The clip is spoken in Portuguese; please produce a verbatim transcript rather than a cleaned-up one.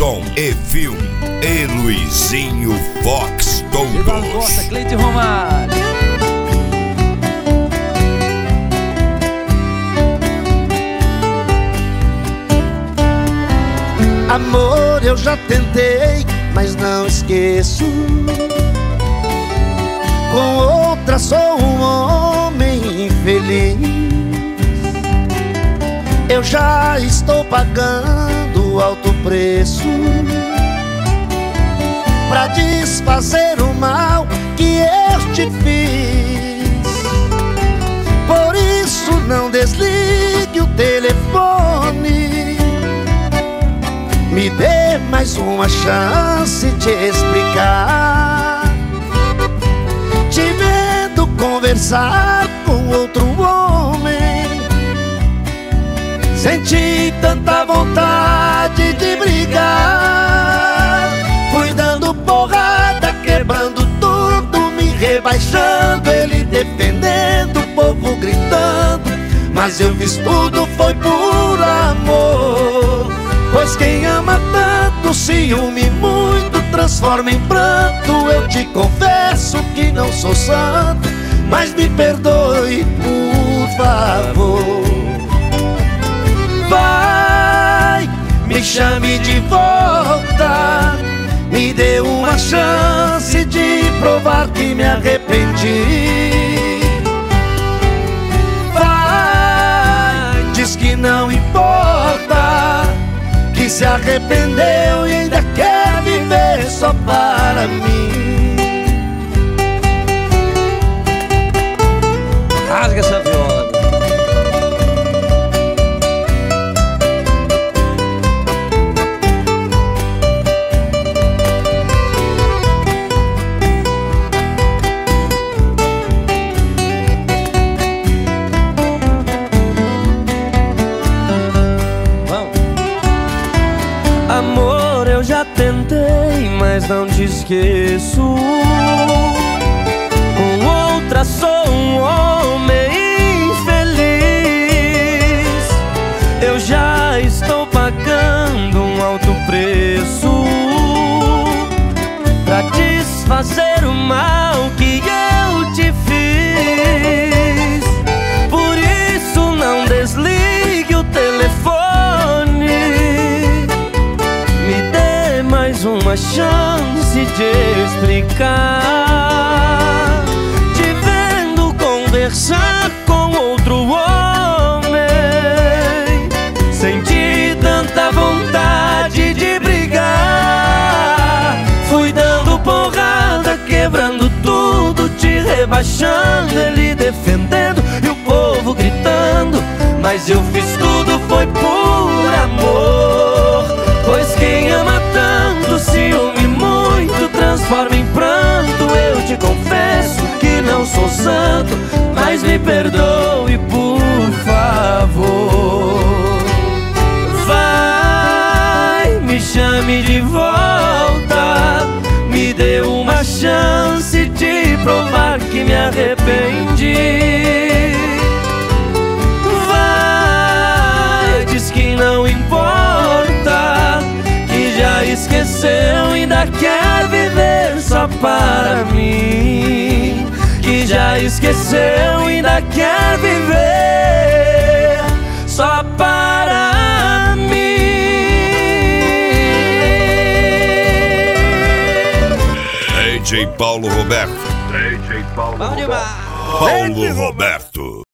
som e filme e Luizinho Fox Ivan Costa, todos. Cleide Romário. Amor, eu já tentei, mas não esqueço. Com outra sou um homem infeliz. Eu já estou pagando alto preço pra desfazer o mal que eu te fiz. Por isso não desligue o telefone. Me dê mais uma chance de explicar. Te vendo conversar com outro homem, senti tanta vontade de brigar. Fui dando porrada, quebrando tudo, me rebaixando, ele defendendo, o povo gritando. Mas eu fiz tudo, foi por amor. Pois quem ama tanto, ciúme muito, transforma em pranto. Eu te confesso que não sou santo, mas me perdoe, por favor. Vai, me chame de volta, me dê uma chance de provar que me arrependi. Vai, diz que não importa, que se arrependeu e ainda quer viver só para mim. Rasga essa viola. Amor, eu já tentei, mas não te esqueço. Com outra sou um homem infeliz. Eu já estou pagando um alto preço pra desfazer o mal que eu te fiz. Por isso não desligue o telefone. Uma chance de explicar. Te vendo conversar com outro homem, senti tanta vontade de brigar. Fui dando porrada, quebrando tudo, te rebaixando, ele defendendo e o povo gritando. Mas eu fiz tudo, foi por amor. Pois quem ama tanto, ciúme muito, transforma em pranto. Eu te confesso que não sou santo, mas me perdoe, por favor. Vai, me chame de volta, me dê uma chance de provar que me arrependi. Vai, diz que não importa, já esqueceu, ainda quer viver só para mim. Que já esqueceu, ainda quer viver só para mim. D J Paulo Roberto. Bom demais. Paulo Roberto.